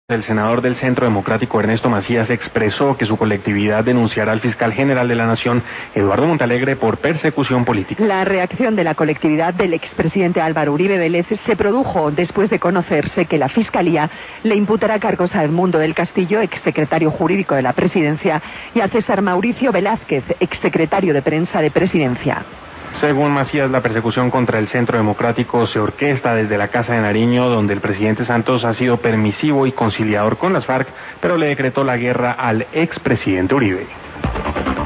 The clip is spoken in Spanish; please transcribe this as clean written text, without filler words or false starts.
El senador del Centro Democrático Ernesto Macías expresó que su colectividad denunciará al fiscal general de la Nación, Eduardo Montalegre, por persecución política. La reacción de la colectividad del expresidente Álvaro Uribe Vélez se produjo después de conocerse que la Fiscalía le imputará cargos a Edmundo del Castillo, exsecretario jurídico de la Presidencia, y a César Mauricio Velázquez, exsecretario de Prensa de Presidencia. Según Macías, la persecución contra el Centro Democrático se orquesta desde la Casa de Nariño, donde el presidente Santos ha sido permisivo y conciliador con las FARC, pero le decretó la guerra al expresidente Uribe.